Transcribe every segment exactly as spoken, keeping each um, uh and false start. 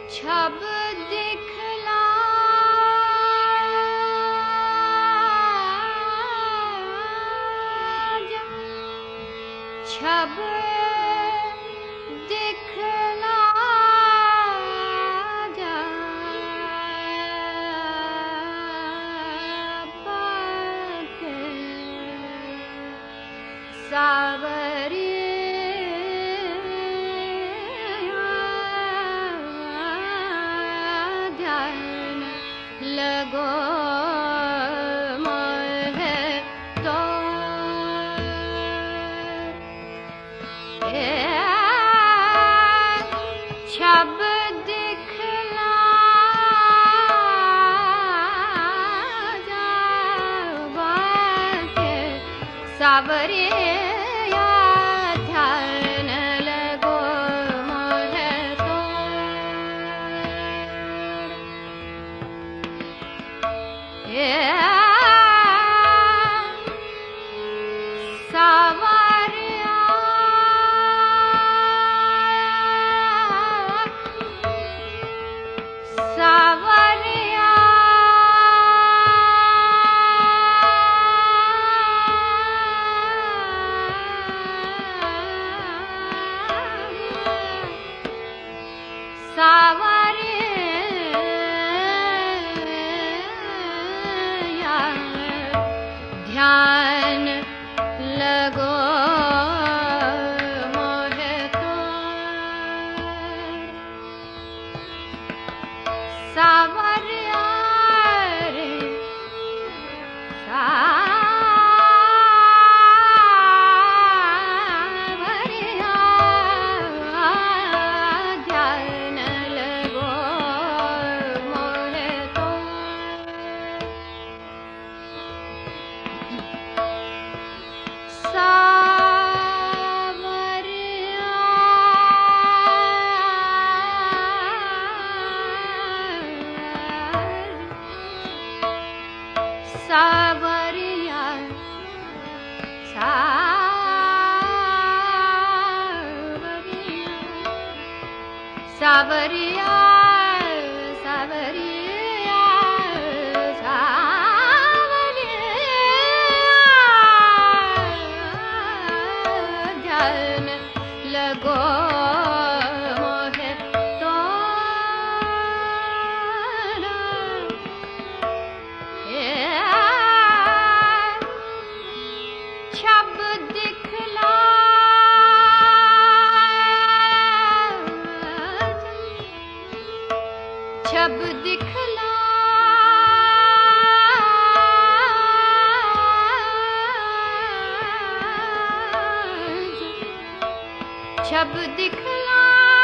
छब दिखला जा, छब दिखला जा, बाके सावरी लगो मोहे तो ए छब दिखला जावा के सावरे ध्यान लगो मोहे तो सावरिया सावरिया सावरिया ध्यान लगो मोहे तो सावरिया रे सावरिया ध्यान लगो मोहे तो सावरिया सावरिया सावरिया सावरिया सावरिया ध्यान लगो मोहे तो छब दिखला छब दिखला छब दिखला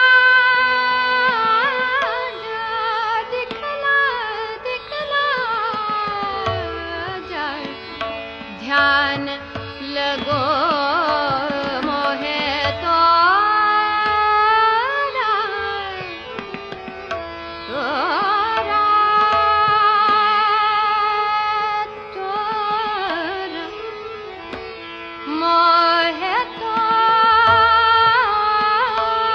जा, दिखला दिखला जा, ध्यान लगो मोहे तो तोरा तोरा मोहे तो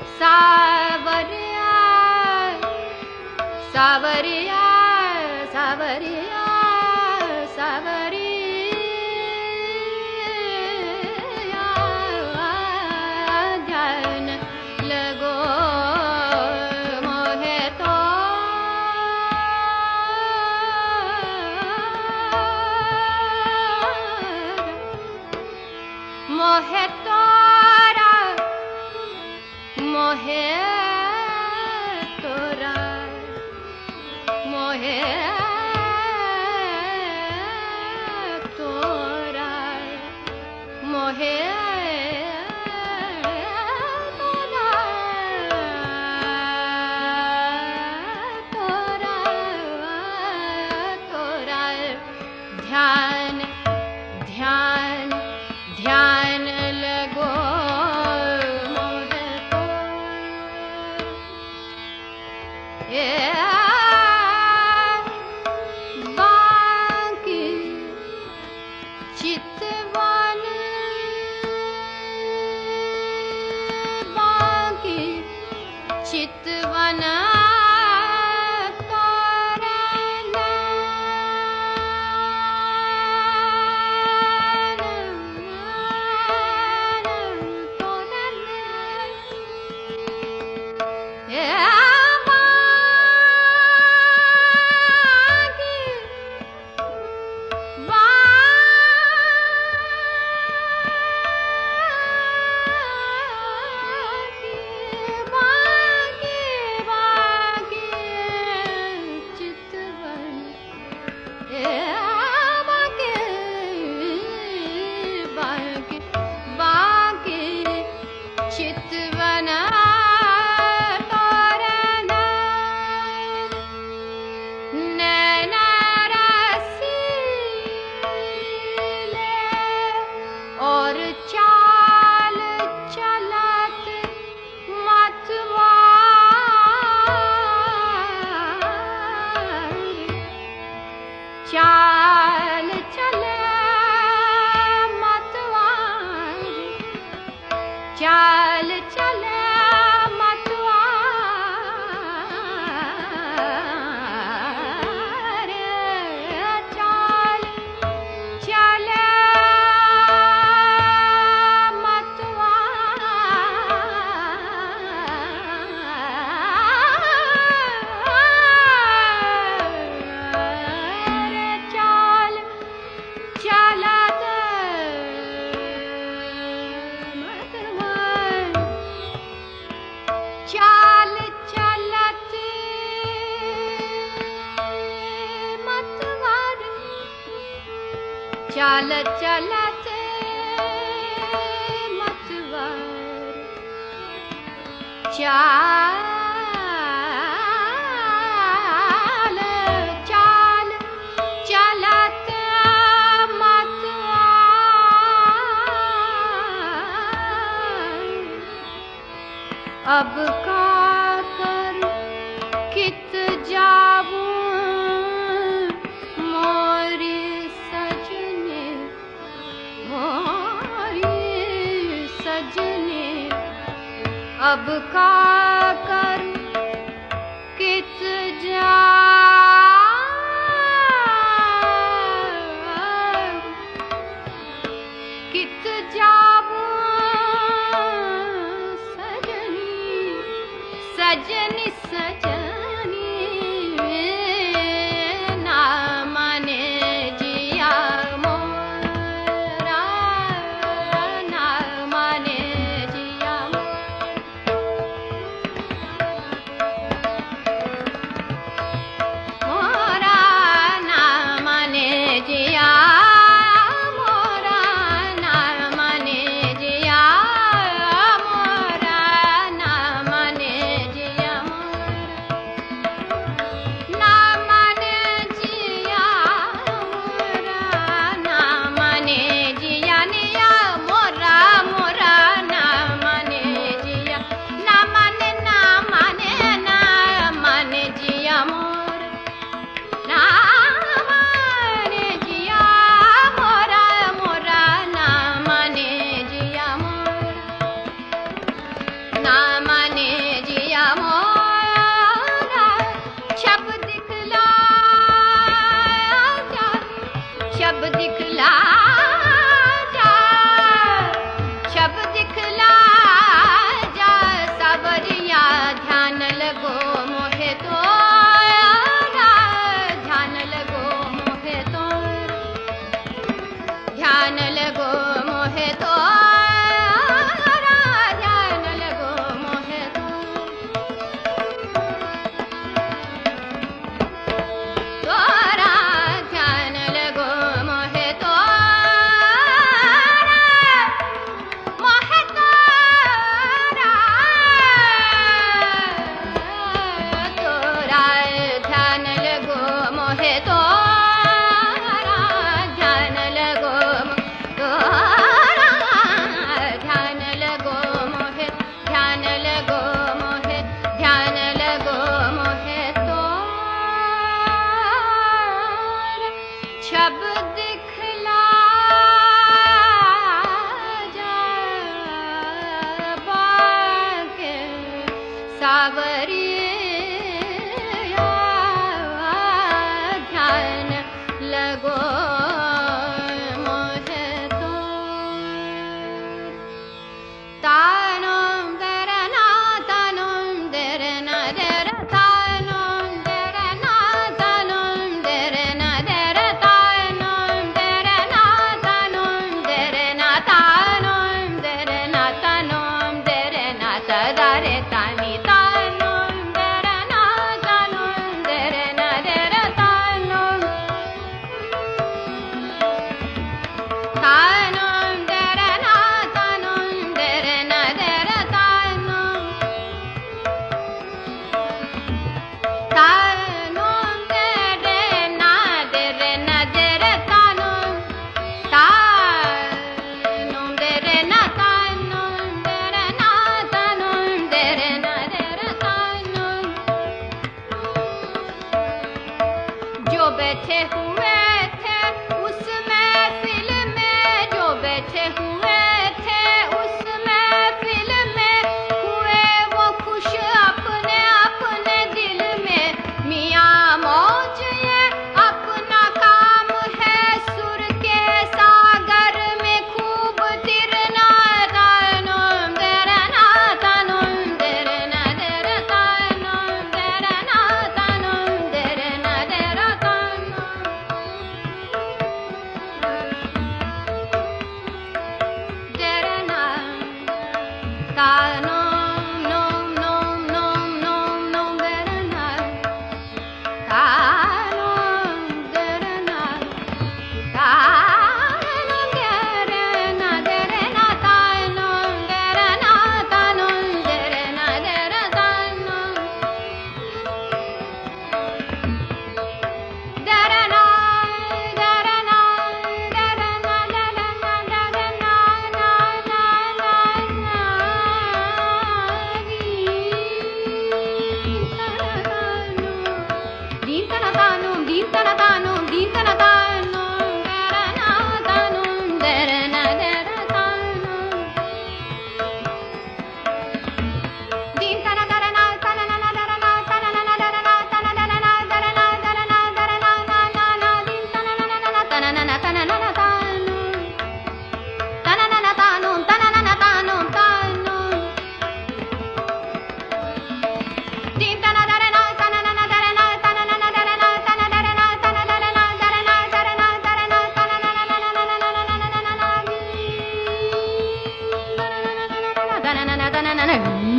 सावरिया सावरिया सावरिया सावरिया ध्यान लगो मोहे तो मोहे तोरा मोहे तोरा मोहे तोरा मोहे तोरा तोरा तोरा ध्यान ध्यान ध्यान लगो मोहे तो ए बाकी चितवन बाकी चितवन चितवना तोरण नैना रसीले और चाल चलत मतवार चाल चले मतवार चाल चले मतवार चाल चले मतवार चाल चलत चाल चलत मतवार चाल चलत मतवार चाल चाल चलत मतवार अब का कर कित जाऊं मोरी सजने मोरी सजने अब का कर कित जाऊं कित जाऊं सजनी सजनी ना माने जिया मोरा ना माने जिया मोरा ना माने जिया मोरा ना माने जिया मोरा ना माने जिया मोरा सावरिया ध्यान लगो मोहे तो तानों दरना तानों दरना दर तानों दरना तानों दरना दर तानों दरना तानों दरना तानों दरना तानों दरना तदारे तानी तानों दरना तानों दरना दर तानों तानों दरना तानों दरना दर तानों तानों दरना दरना दर तानों तानों दरना तानों दरना तानों दरना दर तानों जो बैठे हुए थे उस महफिल में जो बैठे हुए थे उस महफिल में हुए वो खुश अपने अपने दिल में मियां मौज ये अपना काम है सुर के सागर में खूब तिरना तानों दरना तानों दरना दर तानों दरना तानों दरना दर तानों दरना तानों नोम नोम नोम नोम नोम दरना तानों दरना तानों दरना दरना तानों दरना तानों दरना दर तानों दरना दरना दरना दरना दरना ना ना ना ना दीन तना तानों दीन तना तानों दीन तना तानों दरना तानों दरना दर तानों दीन तना दरना तना ना दरना तना ना दरना तना दरना दरना दरना दरना ना ना ना दीन तना ना ना तना ना तना ना तानों तना ना तानों तना ना तानों तानों दीन तना दरना तना ना दरना तना ना दरना तना दरना तना दरना दरना दरना दरना तना ना ना ना ना ना ना ना ना ना तना ना ना तना ना ना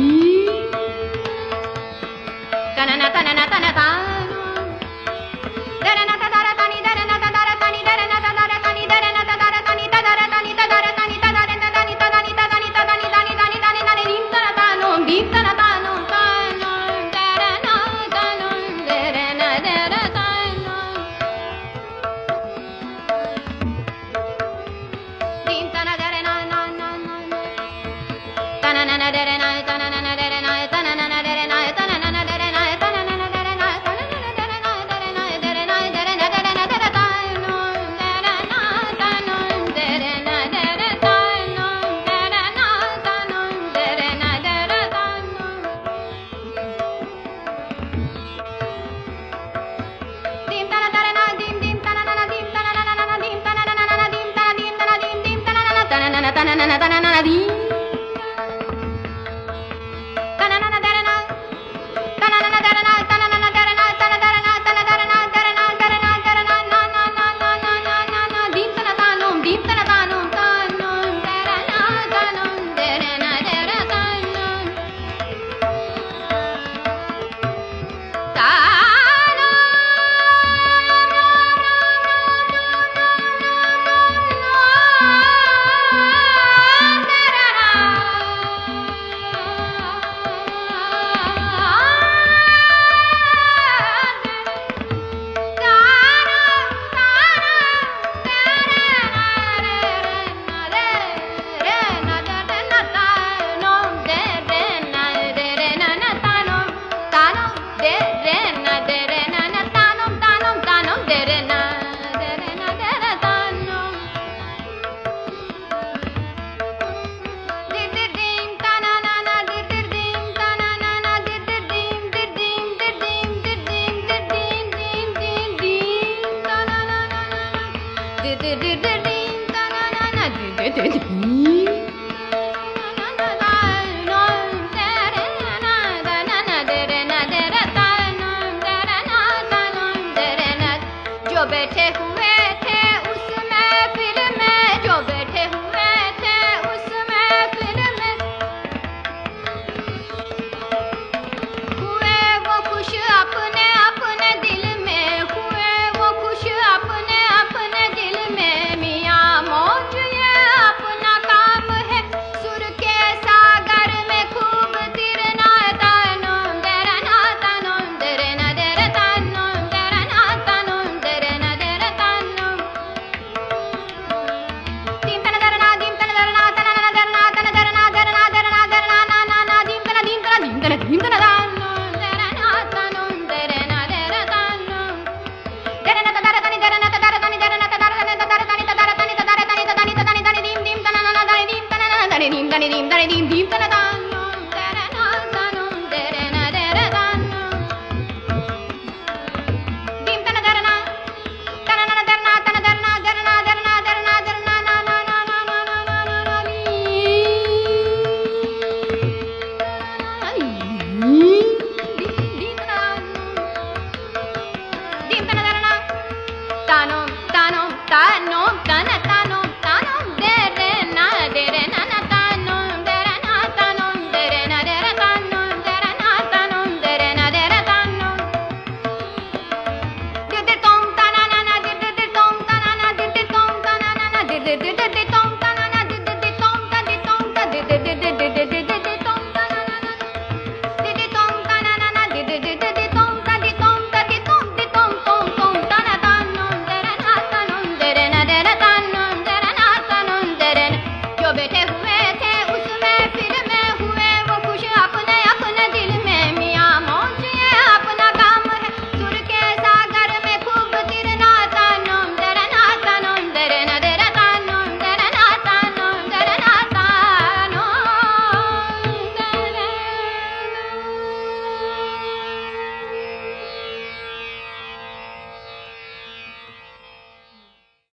तना ना तना ना तना तानों दरना तदारा तानी दरना तदारा तानी दरना तदारा तानी दरना तदारा तानी तदारा तानी तदारा तानी तदारा तानी तदानी तदानी तदानी तानी तानी तानी तानी दीन तना तानों दीन तना तानों तानों दरना तानों दरना दर तानों दीन तना दरना ना ना ना तना ना ना दरना तना ना ना दरना तना ना ना दरना तना ना ना दरना तना ना ना दरना तना ना ना दरना दरना दरना दरना दरना दर तानों दरना तानों दरना दर तानों दरना तानों दरना दर तानों दीन तना दरना दीन दीन तना ना ना दीन तना ना ना ना दीन तना ना ना ना दीन तना दीन तना दीन दीन तना ना ना तना ना ना तना ना ना तना ना ना दीन तना ना ना दरना तना ना ना दरना तना ना ना दरना तना दरना तना दरना दरना दरना दरना ना ना ना ना ना ना ना ना दीन तना तानों दीन तना तानों तानों दरना तानों दरना दर तानों तानों दरना 힘들어다